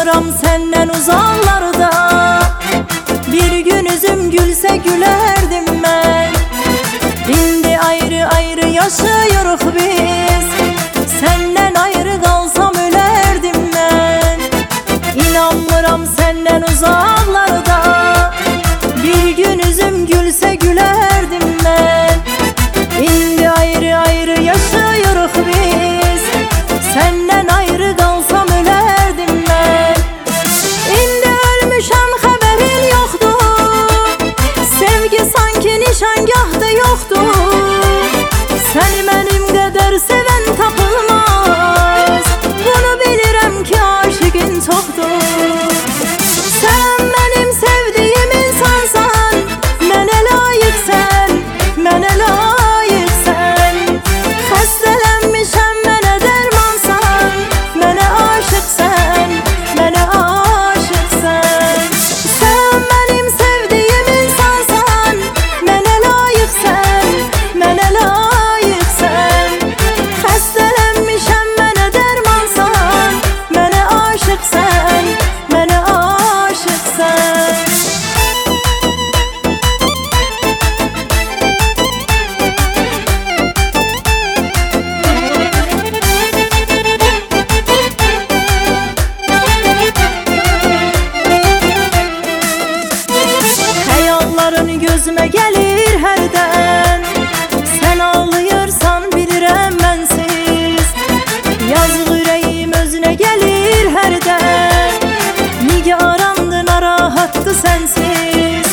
İnanmıram senden uzaklarda, bir gün üzüm gülse gülerdim ben. İndi ayrı ayrı yaşıyoruz biz, senden ayrı kalsam ölerdim ben. İnanmıram senden uzaklarda, bir gün üzüm gülse gülerdim ben. İndi ayrı ayrı yaşıyoruz biz, senden ayrı kalsam ölerdim ben. İndi ölmüşem haberin yoktu, sevgi sanki nişangahda yoktu. Seni benim kadar seven tapılmaz, bunu bilirəm ki aşıkın çoktur. Sen benim sevdiğim insansan, mənə layıqsən, mənə layıqsən. Xəstələnmişəm, mənə dərmansan, mənə aşıqsən, mənə aşıqsən. Sen benim sevdiğim insansan, mənə layıqsən, mənə layıqsən. Xəstələnmişəm, mənə dərmansan, mənə aşıqsən, mənə aşıqsən. Xəyalların gözümə gəlir hərdən, sən ağlayırsan bilirəm mənsiz. Yazıq ürəyim özünə gəlir hərdən, nigarandı narahatdı sənsiz.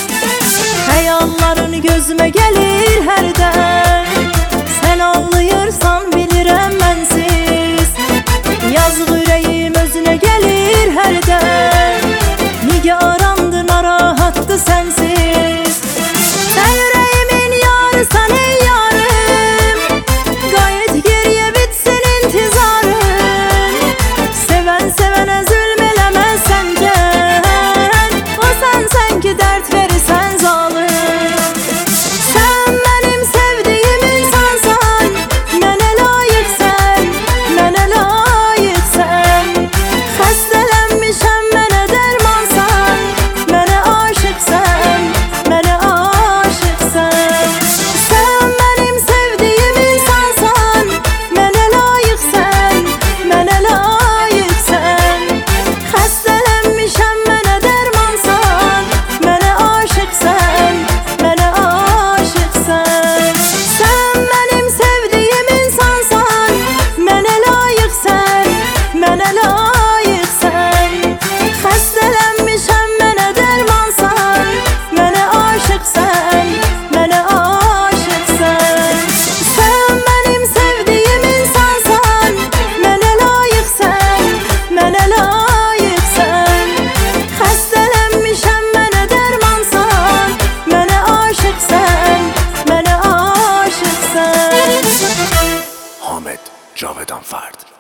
Xəyalların gözümə gəlir hərdən, sən ağlayırsan bilirəm mənsiz. Yazıq ürəyim özünə gəlir hərdən, nigarandı narahatdı sənsiz. Sən ürəyimin yarısan ey yarım, qayıt geriyə bitsin intizarın. Sevən sevənə zülm eləməz səncən, o sənsən ki dərd verirsən zalım. Sen benim sevdiğim insansan, mənə layıqsən, mənə layıqsən. Xəstələnmişəm, mənə dərmansan, mənə aşıqsən, mənə aşıqsən. Sen benim sevdiğim insansan, mənə layıqsən, mənə layıqsən. Xəstələnmişəm, mənə dərmansan, mənə aşıqsən, mənə aşıqsən. Sen benim sevdiğim insansan, mənə layıqsən, mənə layıqsən. Xəstələnmişəm, mənə dərmansan, mənə aşıqsən, mənə aşıqsən. Sen benim sevdiğim insansan, mənə layıqsən, mənə layıqsən. Xəstələnmişəm, mənə dərmansan, mənə aşıqsən, mənə aşıqsən. Hamid Cavedan Fard.